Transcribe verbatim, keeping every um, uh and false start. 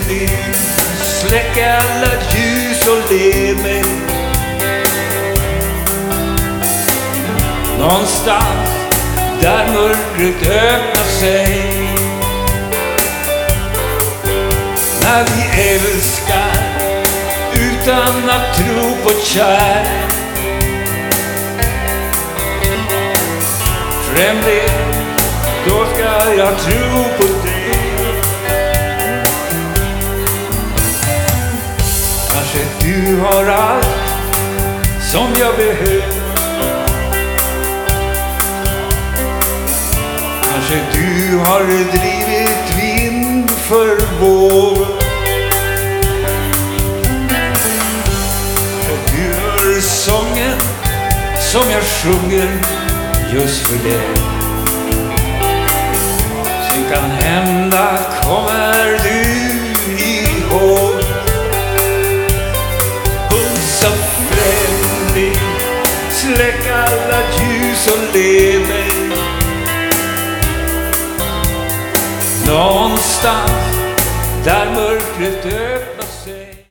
främling, släck alla ljus och lev mig någonstans där mörkret öppnar sig. När vi älskar utan att tro på kär, främling, då ska jag tro på dig. Kanske du har allt som jag behöver. Kanske du har drivit vind för vår. Du hör sången som jag sjunger just för dig. Sen kan hända kommer du ihåg. Pulsa främling, släck alla ljus och lev mig någonstans där mörkret öppnar